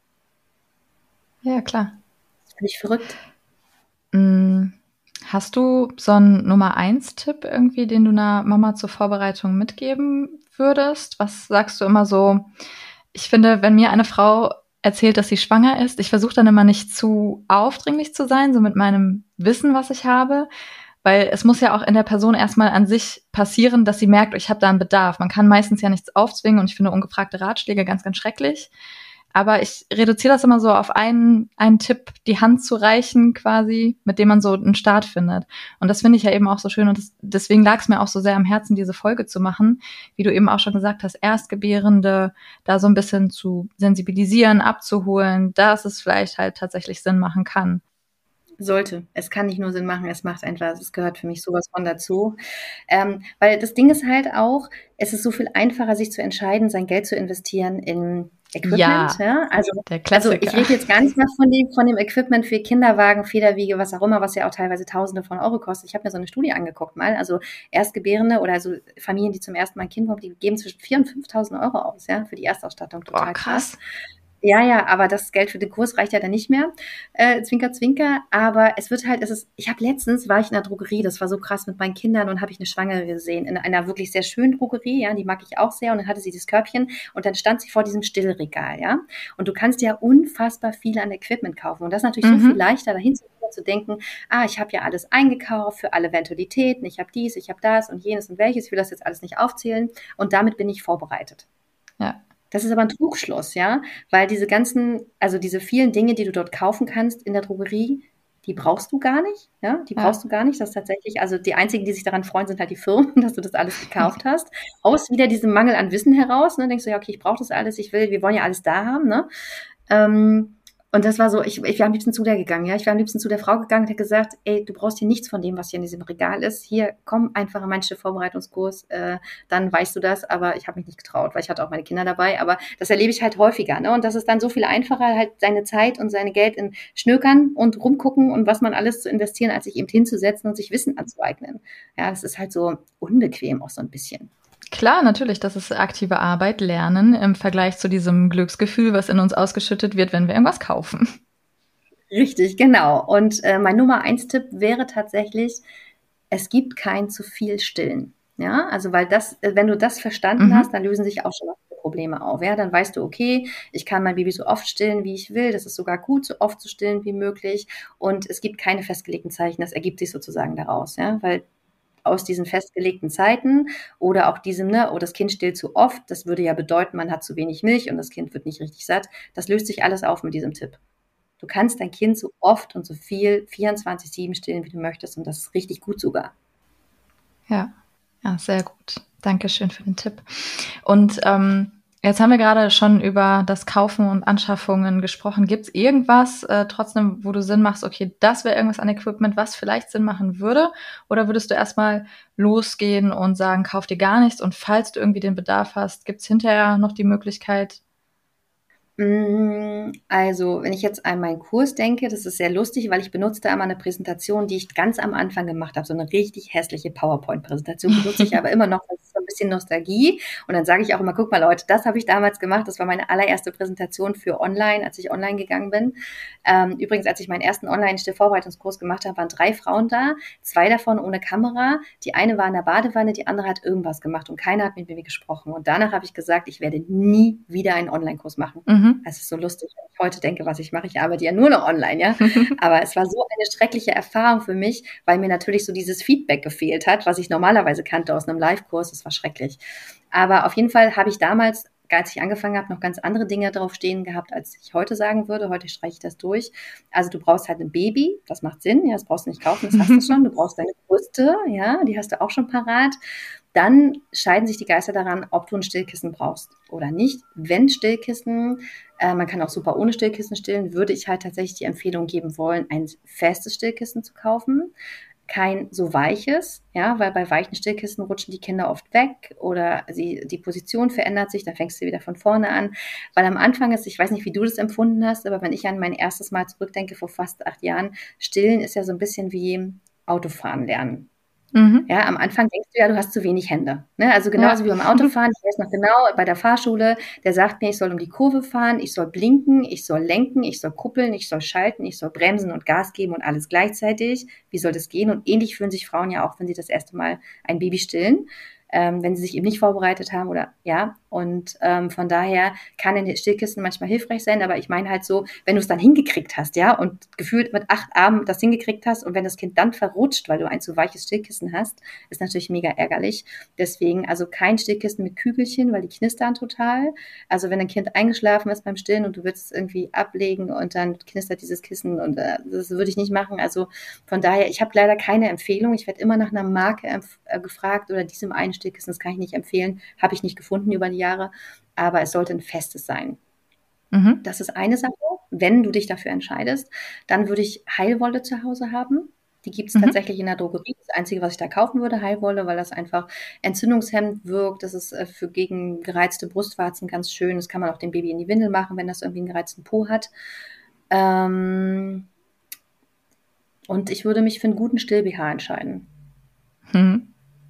Ja, klar. Das finde ich verrückt. Mm. Hast du so einen Nummer eins Tipp irgendwie, den du einer Mama zur Vorbereitung mitgeben würdest? Was sagst du immer so? Ich finde, wenn mir eine Frau erzählt, dass sie schwanger ist, ich versuche dann immer nicht zu aufdringlich zu sein, so mit meinem Wissen, was ich habe, weil es muss ja auch in der Person erstmal an sich passieren, dass sie merkt, ich habe da einen Bedarf. Man kann meistens ja nichts aufzwingen und ich finde ungefragte Ratschläge ganz, ganz schrecklich. Aber ich reduziere das immer so auf einen, einen Tipp, die Hand zu reichen quasi, mit dem man so einen Start findet. Und das finde ich ja eben auch so schön und das, deswegen lag es mir auch so sehr am Herzen, diese Folge zu machen, wie du eben auch schon gesagt hast, Erstgebärende da so ein bisschen zu sensibilisieren, abzuholen, dass es vielleicht halt tatsächlich Sinn machen kann. Sollte. Es kann nicht nur Sinn machen, es macht einfach, es gehört für mich sowas von dazu. Ähm, weil das Ding ist halt auch, es ist so viel einfacher, sich zu entscheiden, sein Geld zu investieren in Equipment. Ja, ja? Also, der Klassiker. Also ich rede jetzt gar nicht mehr von dem, von dem Equipment für Kinderwagen, Federwiege, was auch immer, was ja auch teilweise Tausende von Euro kostet. Ich habe mir so eine Studie angeguckt mal. Also Erstgebärende oder also Familien, die zum ersten Mal ein Kind bekommen, die geben zwischen viertausend und fünftausend Euro aus, ja, für die Erstausstattung. Total Boah, krass. krass. Ja, ja, aber das Geld für den Kurs reicht ja dann nicht mehr. Äh, zwinker, zwinker. Aber es wird halt, es ist, ich habe letztens, war ich in der Drogerie, das war so krass mit meinen Kindern und habe ich eine Schwangere gesehen, in einer wirklich sehr schönen Drogerie, ja, die mag ich auch sehr und dann hatte sie das Körbchen und dann stand sie vor diesem Stillregal, ja. Und du kannst ja unfassbar viel an Equipment kaufen und das ist natürlich Mhm. so viel leichter, dahin zu, zu denken, ah, ich habe ja alles eingekauft für alle Eventualitäten, ich habe dies, ich habe das und jenes und welches, ich will das jetzt alles nicht aufzählen und damit bin ich vorbereitet. Ja. Das ist aber ein Trugschluss, ja, weil diese ganzen, also diese vielen Dinge, die du dort kaufen kannst in der Drogerie, die brauchst du gar nicht, ja, die Ja. brauchst du gar nicht, das ist tatsächlich, also die einzigen, die sich daran freuen, sind halt die Firmen, dass du das alles gekauft hast, aus wieder diesem Mangel an Wissen heraus, ne, denkst du, ja, okay, ich brauche das alles, ich will, wir wollen ja alles da haben, ne, ähm, und das war so, ich, ich wäre am liebsten zu der gegangen, ja, ich wäre am liebsten zu der Frau gegangen und hätte gesagt, ey, du brauchst hier nichts von dem, was hier in diesem Regal ist, hier, komm einfach in meinen Vorbereitungskurs, äh, dann weißt du das, aber ich habe mich nicht getraut, weil ich hatte auch meine Kinder dabei, aber das erlebe ich halt häufiger, ne, und das ist dann so viel einfacher, halt seine Zeit und seine Geld in Schnökern und rumgucken und was man alles zu investieren, als sich eben hinzusetzen und sich Wissen anzueignen. Ja, das ist halt so unbequem auch so ein bisschen. Klar, natürlich, das ist aktive Arbeit, Lernen im Vergleich zu diesem Glücksgefühl, was in uns ausgeschüttet wird, wenn wir irgendwas kaufen. Richtig, genau. Und äh, mein Nummer eins Tipp wäre tatsächlich, es gibt kein zu viel Stillen. Ja, also weil das, wenn du das verstanden Mhm. hast, dann lösen sich auch schon Probleme auf. Ja, dann weißt du, okay, ich kann mein Baby so oft stillen, wie ich will. Das ist sogar gut, so oft zu stillen wie möglich. Und es gibt keine festgelegten Zeichen. Das ergibt sich sozusagen daraus. Ja, weil aus diesen festgelegten Zeiten oder auch diesem, ne, oh, das Kind stillt zu oft, das würde ja bedeuten, man hat zu wenig Milch und das Kind wird nicht richtig satt. Das löst sich alles auf mit diesem Tipp. Du kannst dein Kind so oft und so viel vierundzwanzig sieben stillen, wie du möchtest und das ist richtig gut sogar. Ja, ja, sehr gut. Dankeschön für den Tipp. Und ähm, jetzt haben wir gerade schon über das Kaufen und Anschaffungen gesprochen. Gibt es irgendwas äh, trotzdem, wo du Sinn machst, okay, das wäre irgendwas an Equipment, was vielleicht Sinn machen würde? Oder würdest du erstmal losgehen und sagen, kauf dir gar nichts und falls du irgendwie den Bedarf hast, gibt es hinterher noch die Möglichkeit? Also, wenn ich jetzt an meinen Kurs denke, das ist sehr lustig, weil ich benutze da immer eine Präsentation, die ich ganz am Anfang gemacht habe, so eine richtig hässliche PowerPoint-Präsentation, benutze ich aber immer noch, das ist so ein bisschen Nostalgie und dann sage ich auch immer, guck mal Leute, das habe ich damals gemacht, das war meine allererste Präsentation für online, als ich online gegangen bin. Ähm, übrigens, als ich meinen ersten Online-Vorbereitungskurs gemacht habe, waren drei Frauen da, zwei davon ohne Kamera, die eine war in der Badewanne, die andere hat irgendwas gemacht und keiner hat mit mir gesprochen und danach habe ich gesagt, ich werde nie wieder einen Online-Kurs machen. Mhm. Es ist so lustig, wenn ich heute denke, was ich mache. Ich arbeite ja nur noch online, ja. Aber es war so eine schreckliche Erfahrung für mich, weil mir natürlich so dieses Feedback gefehlt hat, was ich normalerweise kannte aus einem Live-Kurs. Das war schrecklich. Aber auf jeden Fall habe ich damals als ich angefangen habe, noch ganz andere Dinge drauf stehen gehabt, als ich heute sagen würde. Heute streiche ich das durch. Also du brauchst halt ein Baby, das macht Sinn, ja, das brauchst du nicht kaufen, das hast du schon. Du brauchst deine Brüste, ja, die hast du auch schon parat. Dann scheiden sich die Geister daran, ob du ein Stillkissen brauchst oder nicht. Wenn Stillkissen, äh, man kann auch super ohne Stillkissen stillen, würde ich halt tatsächlich die Empfehlung geben wollen, ein festes Stillkissen zu kaufen. Kein so weiches, ja, weil bei weichen Stillkissen rutschen die Kinder oft weg oder sie, die Position verändert sich, dann fängst du wieder von vorne an. Weil am Anfang ist, ich weiß nicht, wie du das empfunden hast, aber wenn ich an mein erstes Mal zurückdenke, vor fast acht Jahren, Stillen ist ja so ein bisschen wie Autofahren lernen. Mhm. Ja, am Anfang denkst du ja, du hast zu wenig Hände. Ne? Also genauso Ja. wie beim Autofahren. Ich weiß noch genau, bei der Fahrschule, der sagt mir, ich soll um die Kurve fahren, ich soll blinken, ich soll lenken, ich soll kuppeln, ich soll schalten, ich soll bremsen und Gas geben und alles gleichzeitig. Wie soll das gehen? Und ähnlich fühlen sich Frauen ja auch, wenn sie das erste Mal ein Baby stillen, ähm, wenn sie sich eben nicht vorbereitet haben oder ja. Und ähm, von daher kann ein Stillkissen manchmal hilfreich sein, aber ich meine halt so, wenn du es dann hingekriegt hast, ja, und gefühlt mit acht Armen das hingekriegt hast und wenn das Kind dann verrutscht, weil du ein zu weiches Stillkissen hast, ist natürlich mega ärgerlich. Deswegen also kein Stillkissen mit Kügelchen, weil die knistern total. Also wenn ein Kind eingeschlafen ist beim Stillen und du willst es irgendwie ablegen und dann knistert dieses Kissen und äh, das würde ich nicht machen. Also von daher, ich habe leider keine Empfehlung. Ich werde immer nach einer Marke empf- äh, gefragt oder diesem einen Stillkissen, das kann ich nicht empfehlen, habe ich nicht gefunden über die Jahre, aber es sollte ein festes sein. Mhm. Das ist eine Sache. Wenn du dich dafür entscheidest, dann würde ich Heilwolle zu Hause haben. Die gibt es Mhm. tatsächlich in der Drogerie. Das Einzige, was ich da kaufen würde, Heilwolle, weil das einfach entzündungshemmend wirkt. Das ist äh, für gegen gereizte Brustwarzen ganz schön. Das kann man auch dem Baby in die Windel machen, wenn das irgendwie einen gereizten Po hat. Ähm, und ich würde mich für einen guten Still-B H entscheiden. Mhm.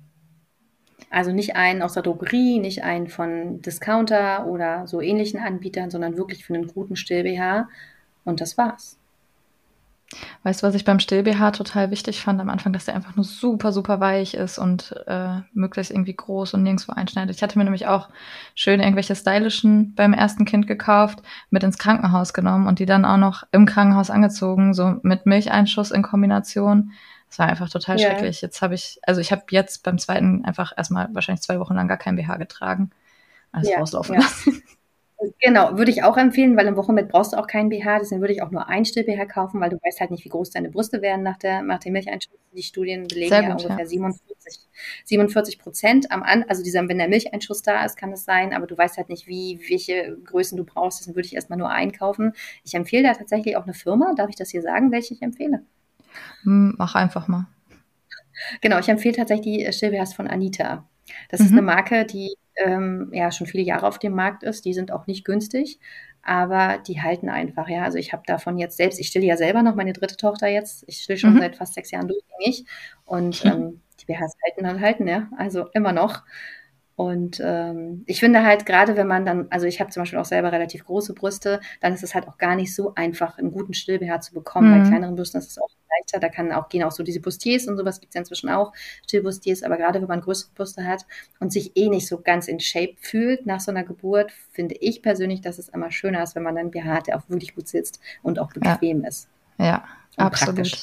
Also nicht einen aus der Drogerie, nicht einen von Discounter oder so ähnlichen Anbietern, sondern wirklich für einen guten Still-B H. Und das war's. Weißt du, was ich beim Still-B H total wichtig fand am Anfang, dass der einfach nur super, super weich ist und äh, möglichst irgendwie groß und nirgendwo einschneidet. Ich hatte mir nämlich auch schön irgendwelche stylischen beim ersten Kind gekauft, mit ins Krankenhaus genommen und die dann auch noch im Krankenhaus angezogen, so mit Milcheinschuss in Kombination. Das war einfach total Ja. schrecklich. Jetzt habe ich, also ich habe jetzt beim zweiten einfach erstmal wahrscheinlich zwei Wochen lang gar kein B H getragen. Alles Ja, rauslaufen ja. lassen. Genau, würde ich auch empfehlen, weil im Wochenbett brauchst du auch keinen B H, deswegen würde ich auch nur ein Still-B H kaufen, weil du weißt halt nicht, wie groß deine Brüste werden nach der, nach dem Milcheinschuss. Die Studien belegen Sehr ja gut, ungefähr ja. siebenundvierzig, siebenundvierzig Prozent am An, also dieser, wenn der Milcheinschuss da ist, kann es sein, aber du weißt halt nicht, wie, welche Größen du brauchst, deswegen würde ich erstmal nur einkaufen. Ich empfehle da tatsächlich auch eine Firma, darf ich das hier sagen, welche ich empfehle? Hm, Mach einfach mal. Genau, ich empfehle tatsächlich die Still-B Hs von Anita. Das ist Mhm. eine Marke, die ähm, ja schon viele Jahre auf dem Markt ist. Die sind auch nicht günstig, aber die halten einfach. Ja, also ich habe davon jetzt selbst, ich stille ja selber noch meine dritte Tochter jetzt. Ich stille schon Mhm. seit fast sechs Jahren durchgängig und ähm, die B Hs halten und halten, ja, also immer noch. Und ähm, ich finde halt gerade, wenn man dann, also ich habe zum Beispiel auch selber relativ große Brüste, dann ist es halt auch gar nicht so einfach, einen guten Still-B H zu bekommen. Bei Mhm. kleineren Brüsten ist es auch leichter. Da kann auch gehen auch so diese Bustiers und sowas gibt es ja inzwischen auch, Stillbustiers. Aber gerade wenn man größere Brüste hat und sich eh nicht so ganz in Shape fühlt nach so einer Geburt, finde ich persönlich, dass es immer schöner ist, wenn man dann einen B H hat, der auch wirklich gut sitzt und auch Ja. bequem ist Ja, und absolut. praktisch.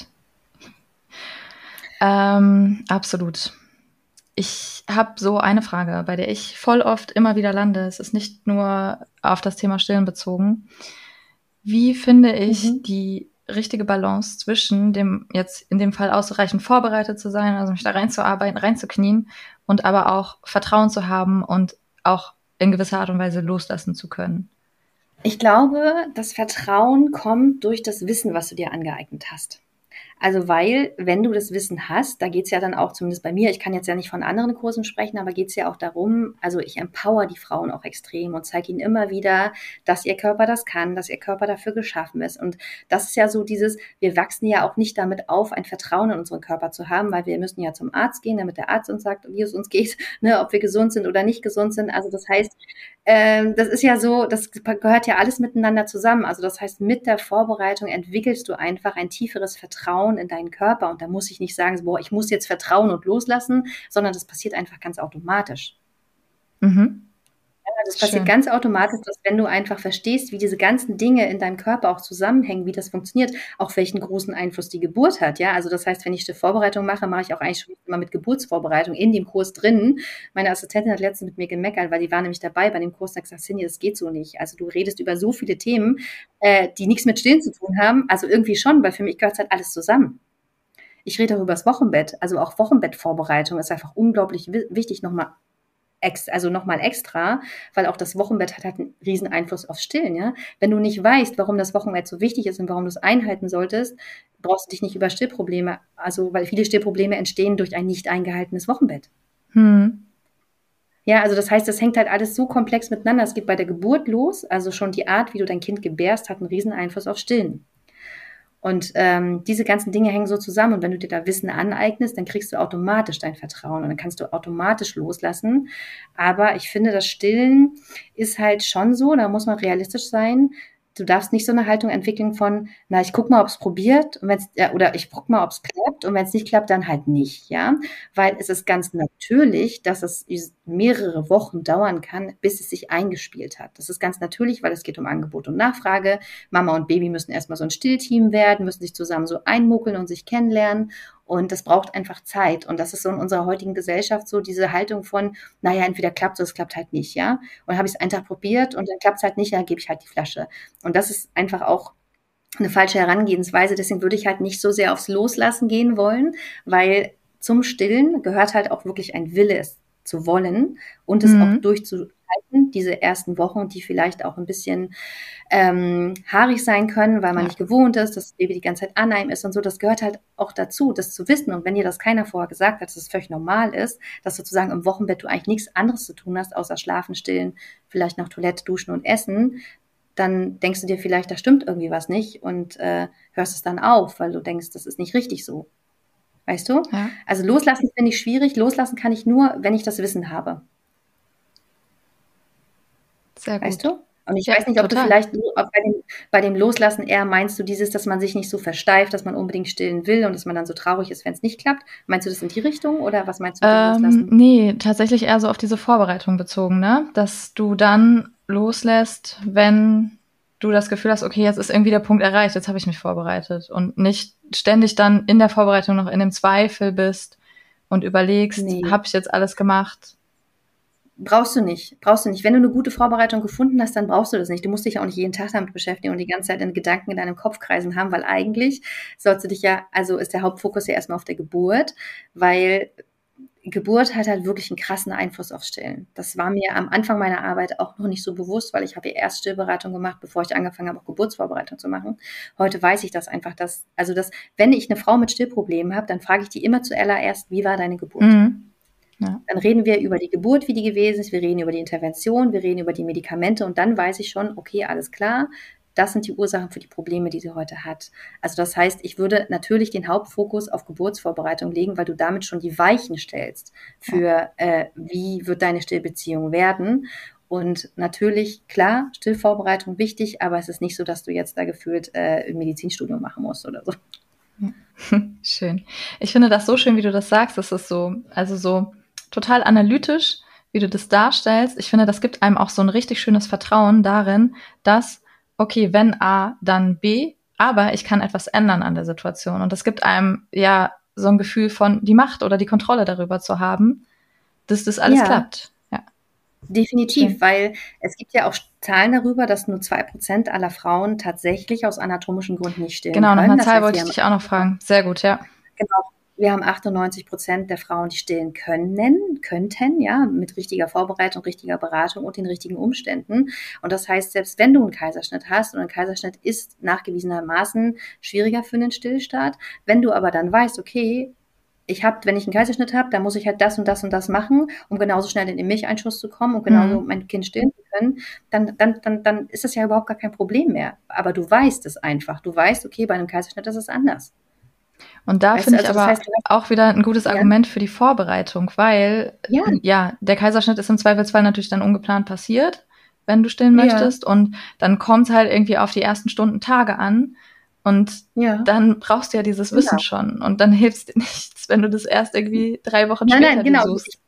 Ähm, absolut. Ich habe so eine Frage, bei der ich voll oft immer wieder lande. Es ist nicht nur auf das Thema Stillen bezogen. Wie finde ich Mhm. die richtige Balance zwischen dem jetzt in dem Fall ausreichend vorbereitet zu sein, also mich da reinzuarbeiten, reinzuknien und aber auch Vertrauen zu haben und auch in gewisser Art und Weise loslassen zu können? Ich glaube, das Vertrauen kommt durch das Wissen, was du dir angeeignet hast. Also weil, wenn du das Wissen hast, da geht's ja dann auch, zumindest bei mir, ich kann jetzt ja nicht von anderen Kursen sprechen, aber geht's ja auch darum, also ich empower die Frauen auch extrem und zeige ihnen immer wieder, dass ihr Körper das kann, dass ihr Körper dafür geschaffen ist. Und das ist ja so dieses, wir wachsen ja auch nicht damit auf, ein Vertrauen in unseren Körper zu haben, weil wir müssen ja zum Arzt gehen, damit der Arzt uns sagt, wie es uns geht, ne, ob wir gesund sind oder nicht gesund sind. Also das heißt, ähm, das ist ja so, das gehört ja alles miteinander zusammen. Also das heißt, mit der Vorbereitung entwickelst du einfach ein tieferes Vertrauen in deinen Körper. Und da muss ich nicht sagen, so, boah, ich muss jetzt vertrauen und loslassen, sondern das passiert einfach ganz automatisch. Mhm. das passiert Schön. ganz automatisch, dass wenn du einfach verstehst, wie diese ganzen Dinge in deinem Körper auch zusammenhängen, wie das funktioniert, auch welchen großen Einfluss die Geburt hat, ja. Also das heißt, wenn ich Vorbereitung mache, mache ich auch eigentlich schon immer mit Geburtsvorbereitung in dem Kurs drin. Meine Assistentin hat letztens mit mir gemeckert, weil die war nämlich dabei bei dem Kurs und hat gesagt, Cindy, das geht so nicht. Also du redest über so viele Themen, äh, die nichts mit Stillen zu tun haben. Also irgendwie schon, weil für mich gehört halt alles zusammen. Ich rede auch über das Wochenbett. Also auch Wochenbettvorbereitung ist einfach unglaublich wi- wichtig, nochmal ex, also nochmal extra, weil auch das Wochenbett hat halt einen riesen Einfluss aufs Stillen, ja. Wenn du nicht weißt, warum das Wochenbett so wichtig ist und warum du es einhalten solltest, brauchst du dich nicht über Stillprobleme, also weil viele Stillprobleme entstehen durch ein nicht eingehaltenes Wochenbett. Hm. Ja, also das heißt, das hängt halt alles so komplex miteinander. Es geht bei der Geburt los, also schon die Art, wie du dein Kind gebärst, hat einen riesen Einfluss auf Stillen. Und ähm, diese ganzen Dinge hängen so zusammen. Und wenn du dir da Wissen aneignest, dann kriegst du automatisch dein Vertrauen und dann kannst du automatisch loslassen. Aber ich finde, das Stillen ist halt schon so, da muss man realistisch sein. Du darfst nicht so eine Haltung entwickeln von, na, ich guck mal, ob es probiert und wenn's, ja, oder ich guck mal, ob es klappt und wenn es nicht klappt, dann halt nicht, ja. Weil es ist ganz natürlich, dass es mehrere Wochen dauern kann, bis es sich eingespielt hat. Das ist ganz natürlich, weil es geht um Angebot und Nachfrage. Mama und Baby müssen erstmal so ein Stillteam werden, müssen sich zusammen so einmuckeln und sich kennenlernen. Und das braucht einfach Zeit. Und das ist so in unserer heutigen Gesellschaft so diese Haltung von, naja, entweder klappt es oder es klappt halt nicht, ja. Und dann habe ich es einen Tag probiert und dann klappt es halt nicht, dann gebe ich halt die Flasche. Und das ist einfach auch eine falsche Herangehensweise. Deswegen würde ich halt nicht so sehr aufs Loslassen gehen wollen, weil zum Stillen gehört halt auch wirklich ein Wille, es zu wollen und es Mhm. auch durchzuhalten, diese ersten Wochen, die vielleicht auch ein bisschen ähm, haarig sein können, weil man Ja. nicht gewohnt ist, dass das Baby die ganze Zeit an einem ist und so. Das gehört halt auch dazu, das zu wissen. Und wenn dir das keiner vorher gesagt hat, dass es völlig normal ist, dass sozusagen im Wochenbett du eigentlich nichts anderes zu tun hast, außer schlafen, stillen, vielleicht noch Toilette, duschen und essen, dann denkst du dir vielleicht, da stimmt irgendwie was nicht und äh, hörst es dann auf, weil du denkst, das ist nicht richtig so. Weißt du? Ja. Also loslassen finde ich schwierig. Loslassen kann ich nur, wenn ich das Wissen habe. Sehr gut. Weißt du? Und ich Ja, weiß nicht, ob total. du vielleicht ob bei, dem, bei dem Loslassen eher meinst du dieses, dass man sich nicht so versteift, dass man unbedingt stillen will und dass man dann so traurig ist, wenn es nicht klappt. Meinst du das in die Richtung oder was meinst du mit dem Ähm, Loslassen? nee, tatsächlich eher so auf diese Vorbereitung bezogen, ne? Dass du dann loslässt, wenn du das Gefühl hast, okay, jetzt ist irgendwie der Punkt erreicht, jetzt habe ich mich vorbereitet und nicht ständig dann in der Vorbereitung noch in dem Zweifel bist und überlegst, Nee. habe ich jetzt alles gemacht? Brauchst du nicht. Brauchst du nicht. Wenn du eine gute Vorbereitung gefunden hast, dann brauchst du das nicht. Du musst dich auch nicht jeden Tag damit beschäftigen und die ganze Zeit in Gedanken in deinem Kopf kreisen haben, weil eigentlich sollst du dich ja, also ist der Hauptfokus ja erstmal auf der Geburt, weil Geburt hat halt wirklich einen krassen Einfluss auf Stillen. Das war mir am Anfang meiner Arbeit auch noch nicht so bewusst, weil ich habe ja erst Stillberatung gemacht, bevor ich angefangen habe, auch Geburtsvorbereitung zu machen. Heute weiß ich das einfach, dass, also dass, wenn ich eine Frau mit Stillproblemen habe, dann frage ich die immer zuallererst, wie war deine Geburt? Mhm. Ja. Dann reden wir über die Geburt, wie die gewesen ist, wir reden über die Intervention, wir reden über die Medikamente und dann weiß ich schon, okay, alles klar, das sind die Ursachen für die Probleme, die sie heute hat. Also das heißt, ich würde natürlich den Hauptfokus auf Geburtsvorbereitung legen, weil du damit schon die Weichen stellst für, äh, wie wird deine Stillbeziehung werden. Und natürlich, klar, Stillvorbereitung wichtig, aber es ist nicht so, dass du jetzt da gefühlt äh, ein Medizinstudium machen musst oder so. Schön. Ich finde das so schön, wie du das sagst. Das ist so, also so total analytisch, wie du das darstellst. Ich finde, das gibt einem auch so ein richtig schönes Vertrauen darin, dass, okay, wenn A, dann B, aber ich kann etwas ändern an der Situation. Und das gibt einem ja so ein Gefühl von die Macht oder die Kontrolle darüber zu haben, dass das alles Ja. klappt. Ja. Definitiv, Schön. weil es gibt ja auch Zahlen darüber, dass nur zwei Prozent aller Frauen tatsächlich aus anatomischen Gründen nicht stillen Genau, noch können. eine Das Zahl heißt, wollte wir ich haben, dich auch noch fragen. Sehr gut, ja. genau, wir haben achtundneunzig Prozent der Frauen, die stillen können, könnten, ja, mit richtiger Vorbereitung, richtiger Beratung und den richtigen Umständen. Und das heißt, selbst wenn du einen Kaiserschnitt hast, und ein Kaiserschnitt ist nachgewiesenermaßen schwieriger für einen Stillstart, wenn du aber dann weißt, okay, ich habe, wenn ich einen Kaiserschnitt habe, dann muss ich halt das und das und das machen, um genauso schnell in den Milcheinschuss zu kommen und genauso Mhm. mein Kind stillen zu können, dann, dann, dann, dann ist das ja überhaupt gar kein Problem mehr. Aber du weißt es einfach. Du weißt, okay, bei einem Kaiserschnitt ist es anders. Und da Weißt finde du, ich also das aber heißt, du hast, auch wieder ein gutes ja, Argument für die Vorbereitung, weil ja, ja, der Kaiserschnitt ist im Zweifelsfall natürlich dann ungeplant passiert, wenn du stillen ja, möchtest. Und dann kommt es halt irgendwie auf die ersten Stunden, Tage an. Und ja, dann brauchst du ja dieses Wissen genau. schon. Und dann hilft es dir nichts, wenn du das erst irgendwie drei Wochen Nein, später nein, dir genau. suchst. Ich,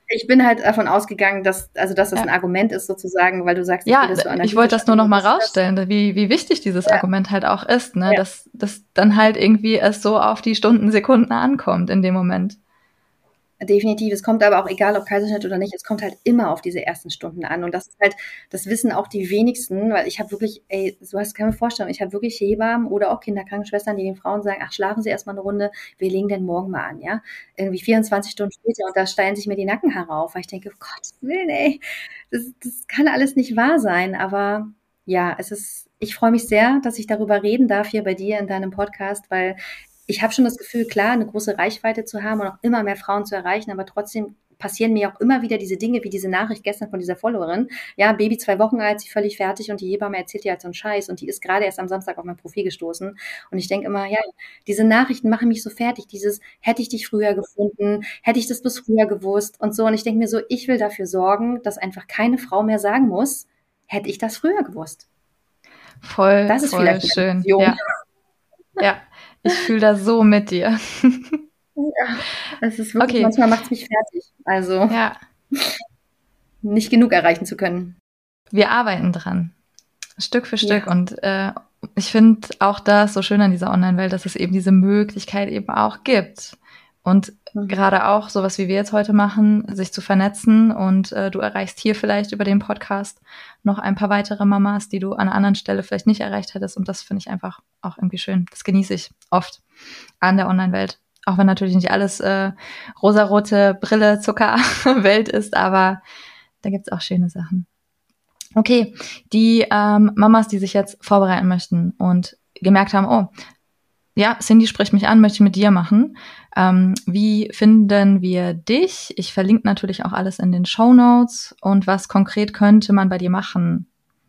Ich bin halt davon ausgegangen, dass, also, dass das Ja. ein Argument ist sozusagen, weil du sagst, ich Ja, will das so ich analytisch wollte das nur noch mal analysieren. rausstellen, wie, wie wichtig dieses Ja. Argument halt auch ist, ne? Ja. Dass, dass dann halt irgendwie es so auf die Stunden, Sekunden ankommt in dem Moment. Definitiv. Es kommt aber auch, egal ob Kaiserschnitt oder nicht, es kommt halt immer auf diese ersten Stunden an. Und das ist halt, das wissen auch die wenigsten, weil ich habe wirklich, ey, du hast keine Vorstellung, ich habe wirklich Hebammen oder auch Kinderkrankenschwestern, die den Frauen sagen, ach, schlafen Sie erstmal eine Runde, wir legen den morgen mal an, ja. Irgendwie vierundzwanzig Stunden später und da steilen sich mir die Nackenhaare auf, weil ich denke, oh Gottes Willen, ey, das, das kann alles nicht wahr sein. Aber ja, es ist, ich freue mich sehr, dass ich darüber reden darf hier bei dir in deinem Podcast, weil ich habe schon das Gefühl, klar, eine große Reichweite zu haben und auch immer mehr Frauen zu erreichen, aber trotzdem passieren mir auch immer wieder diese Dinge, wie diese Nachricht gestern von dieser Followerin. Ja, Baby zwei Wochen alt, sie völlig fertig und die Hebamme erzählt ihr halt so einen Scheiß und die ist gerade erst am Samstag auf mein Profil gestoßen. Und ich denke immer, ja, diese Nachrichten machen mich so fertig. Dieses, hätte ich dich früher gefunden, hätte ich das bis früher gewusst und so. Und ich denke mir so, ich will dafür sorgen, dass einfach keine Frau mehr sagen muss, hätte ich das früher gewusst. Voll, Das ist voll vielleicht eine schön. Vision. Ja. Ja, ich fühle da so mit dir. Ja, es ist wirklich, Okay. manchmal macht es mich fertig. Also Ja, nicht genug erreichen zu können. wir arbeiten dran. Stück für Stück. Ja. Und äh, ich finde auch das so schön an dieser Online-Welt, dass es eben diese Möglichkeit eben auch gibt. Und Mhm. gerade auch sowas, wie wir jetzt heute machen, sich zu vernetzen. Und äh, du erreichst hier vielleicht über den Podcast noch ein paar weitere Mamas, die du an einer anderen Stelle vielleicht nicht erreicht hättest. Und das finde ich einfach auch irgendwie schön. Das genieße ich oft an der Online-Welt. Auch wenn natürlich nicht alles äh, rosarote Brille, Zuckerwelt ist, aber da gibt's auch schöne Sachen. Okay, die ähm, Mamas, die sich jetzt vorbereiten möchten und gemerkt haben, oh, ja, Cindy spricht mich an, möchte ich mit dir machen. Ähm, wie finden wir dich? Ich verlinke natürlich auch alles in den Shownotes. Und was konkret könnte man bei dir machen?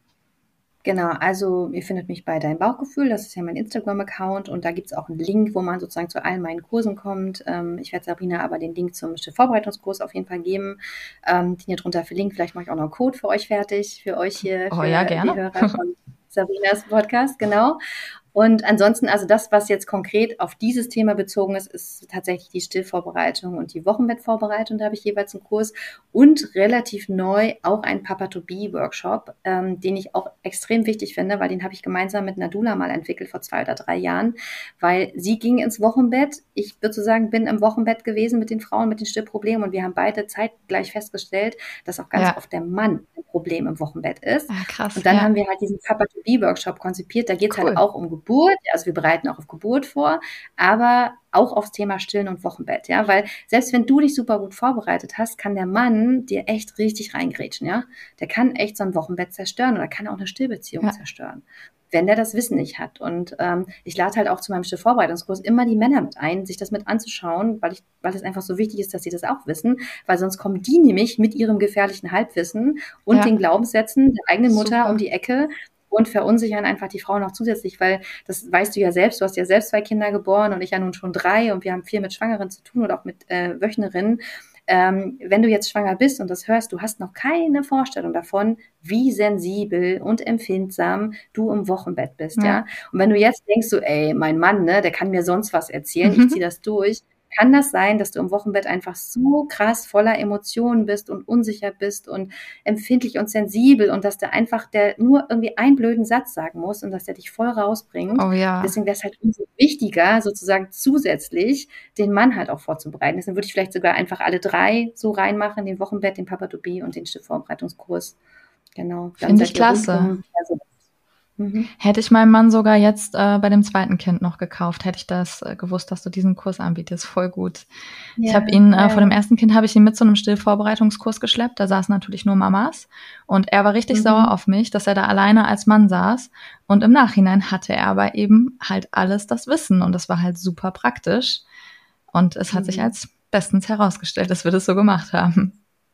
Genau, also ihr findet mich bei Dein Bauchgefühl, das ist ja mein Instagram-Account und da gibt es auch einen Link, wo man sozusagen zu allen meinen Kursen kommt. Ähm, ich werde Sabrina aber den Link zum Vorbereitungskurs auf jeden Fall geben, ähm, den ihr drunter verlinkt. Vielleicht mache ich auch noch einen Code für euch fertig, für euch hier, Oh für ja, gerne. die Hörer von Sabrinas Podcast, genau. Und ansonsten, also das, was jetzt konkret auf dieses Thema bezogen ist, ist tatsächlich die Stillvorbereitung und die Wochenbettvorbereitung. Da habe ich jeweils einen Kurs und relativ neu auch einen Papa-to-Be-Workshop, ähm, den ich auch extrem wichtig finde, weil den habe ich gemeinsam mit Nadula mal entwickelt vor zwei oder drei Jahren, weil sie ging ins Wochenbett. Ich würde so sagen, bin im Wochenbett gewesen mit den Frauen mit den Stillproblemen und wir haben beide zeitgleich festgestellt, dass auch ganz Ja. oft der Mann ein Problem im Wochenbett ist. Ah, krass. Und dann ja. haben wir halt diesen Papa-to-Be-Workshop konzipiert. Da geht es Cool. halt auch um Geburt. Also wir bereiten auch auf Geburt vor, aber auch aufs Thema Stillen und Wochenbett, ja, weil selbst wenn du dich super gut vorbereitet hast, kann der Mann dir echt richtig reingrätschen, ja. Der kann echt so ein Wochenbett zerstören oder kann auch eine Stillbeziehung Ja. zerstören, wenn der das Wissen nicht hat. Und ähm, ich lade halt auch zu meinem Stillvorbereitungskurs immer die Männer mit ein, sich das mit anzuschauen, weil ich, weil es einfach so wichtig ist, dass sie das auch wissen, weil sonst kommen die nämlich mit ihrem gefährlichen Halbwissen und Ja. den Glaubenssätzen der eigenen Mutter Super. um die Ecke und verunsichern einfach die Frauen noch zusätzlich, weil das weißt du ja selbst, du hast ja selbst zwei Kinder geboren und ich ja nun schon drei und wir haben viel mit Schwangeren zu tun oder auch mit äh, Wöchnerinnen. Ähm, wenn du jetzt schwanger bist und das hörst, du hast noch keine Vorstellung davon, wie sensibel und empfindsam du im Wochenbett bist, ja. Ja. Und wenn du jetzt denkst so, ey, mein Mann, ne, der kann mir sonst was erzählen, Mhm. ich ziehe das durch, kann das sein, dass du im Wochenbett einfach so krass voller Emotionen bist und unsicher bist und empfindlich und sensibel und dass der einfach der nur irgendwie einen blöden Satz sagen muss und dass der dich voll rausbringt. Oh ja. Deswegen wäre es halt umso wichtiger, sozusagen zusätzlich den Mann halt auch vorzubereiten. Deswegen würde ich vielleicht sogar einfach alle drei so reinmachen, den Wochenbett, den Papa-to-Be und den Stillvorbereitungskurs. Genau. Dann Finde ich seid ihr klasse. rundum, also, mhm. Hätte ich meinem Mann sogar jetzt äh, bei dem zweiten Kind noch gekauft, hätte ich das äh, gewusst, dass du diesen Kurs anbietest. Voll gut. Ich Ja, habe ihn, äh, ja. vor dem ersten Kind habe ich ihn mit zu einem Stillvorbereitungskurs geschleppt. Da saßen natürlich nur Mamas. Und er war richtig Mhm. sauer auf mich, dass er da alleine als Mann saß. Und im Nachhinein hatte er aber eben halt alles das Wissen. Und das war halt super praktisch. Und es hat Mhm. sich als bestens herausgestellt, dass wir das so gemacht haben.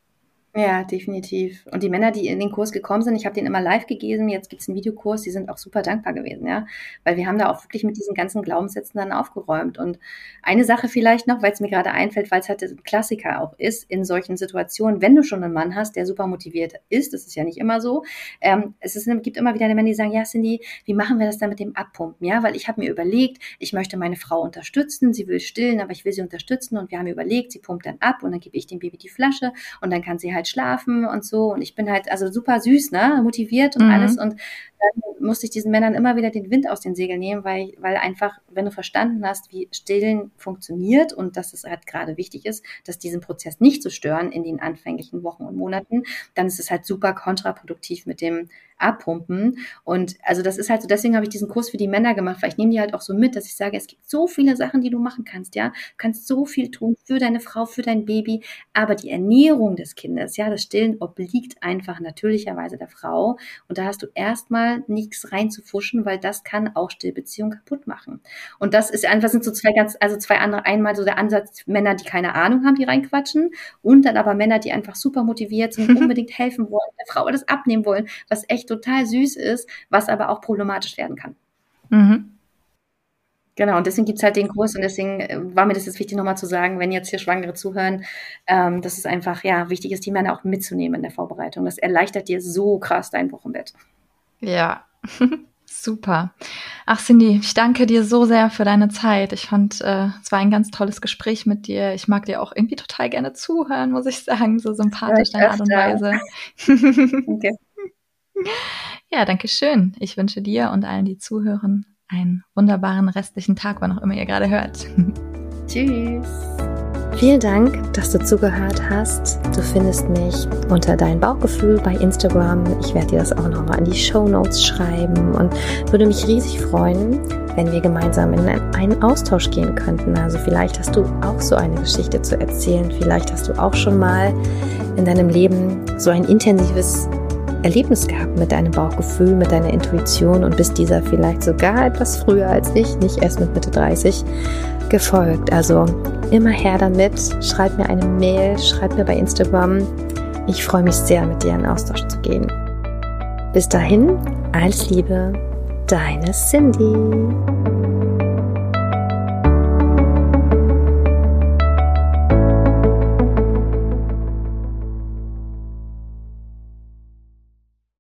Ja, definitiv. Und die Männer, die in den Kurs gekommen sind, ich habe den immer live gegeben, jetzt gibt's 'n Videokurs, die sind auch super dankbar gewesen, ja. Weil wir haben da auch wirklich mit diesen ganzen Glaubenssätzen dann aufgeräumt. Und eine Sache vielleicht noch, weil's mir gerade einfällt, weil's halt 'n Klassiker auch ist in solchen Situationen, wenn du schon einen Mann hast, der super motiviert ist, das ist ja nicht immer so, ähm, es ist gibt immer wieder Männer, die sagen: „Ja, Cindy, wie machen wir das dann mit dem Abpumpen?" Ja, weil ich habe mir überlegt, ich möchte meine Frau unterstützen, sie will stillen, aber ich will sie unterstützen und wir haben überlegt, sie pumpt dann ab und dann gebe ich dem Baby die Flasche und dann kann sie halt schlafen und so und ich bin halt also super süß, ne, motiviert und Mhm. alles und dann musste ich diesen Männern immer wieder den Wind aus den Segeln nehmen, weil weil einfach, wenn du verstanden hast, wie Stillen funktioniert und dass es halt gerade wichtig ist, dass diesen Prozess nicht zu stören in den anfänglichen Wochen und Monaten, dann ist es halt super kontraproduktiv mit dem Abpumpen. Und also das ist halt so, deswegen habe ich diesen Kurs für die Männer gemacht, weil ich nehme die halt auch so mit, dass ich sage, es gibt so viele Sachen, die du machen kannst, ja. Du kannst so viel tun für deine Frau, für dein Baby, aber die Ernährung des Kindes, ja, das Stillen obliegt einfach natürlicherweise der Frau. Und da hast du erstmal nichts reinzufuschen, weil das kann auch Stillbeziehungen kaputt machen. Und das ist einfach, sind so zwei ganz, also zwei andere, einmal so der Ansatz, Männer, die keine Ahnung haben, die reinquatschen und dann aber Männer, die einfach super motiviert sind, unbedingt helfen wollen, der Frau das abnehmen wollen, was echt total süß ist, was aber auch problematisch werden kann. Mhm. Genau, und deswegen gibt's halt den Kurs und deswegen äh, war mir das jetzt wichtig, nochmal zu sagen, wenn jetzt hier Schwangere zuhören, ähm, dass es einfach, ja, wichtig ist, die Männer auch mitzunehmen in der Vorbereitung. Das erleichtert dir so krass dein Wochenbett. Ja, super. Ach, Cindy, ich danke dir so sehr für deine Zeit. Ich fand, äh, es war ein ganz tolles Gespräch mit dir. Ich mag dir auch irgendwie total gerne zuhören, muss ich sagen. So sympathisch, deine Art und Weise. Okay. Ja, danke schön. Ich wünsche dir und allen, die zuhören, einen wunderbaren restlichen Tag, wann auch immer ihr gerade hört. Tschüss. Vielen Dank, dass du zugehört hast. Du findest mich unter Dein Bauchgefühl bei Instagram. Ich werde dir das auch nochmal in die Shownotes schreiben und würde mich riesig freuen, wenn wir gemeinsam in einen Austausch gehen könnten. Also vielleicht hast du auch so eine Geschichte zu erzählen. Vielleicht hast du auch schon mal in deinem Leben so ein intensives Erlebnis gehabt mit deinem Bauchgefühl, mit deiner Intuition und bist dieser vielleicht sogar etwas früher als ich, nicht erst mit Mitte dreißig, gefolgt. Also immer her damit, schreib mir eine Mail, schreib mir bei Instagram. Ich freue mich sehr, mit dir in Austausch zu gehen. Bis dahin, alles Liebe, deine Cindy.